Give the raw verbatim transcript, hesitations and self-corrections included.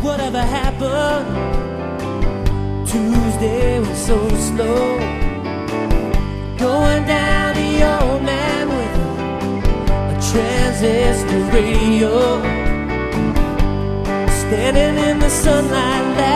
whatever happened? Tuesday was so slow. Going down the old man with a transistor radio. Standing in the sunlight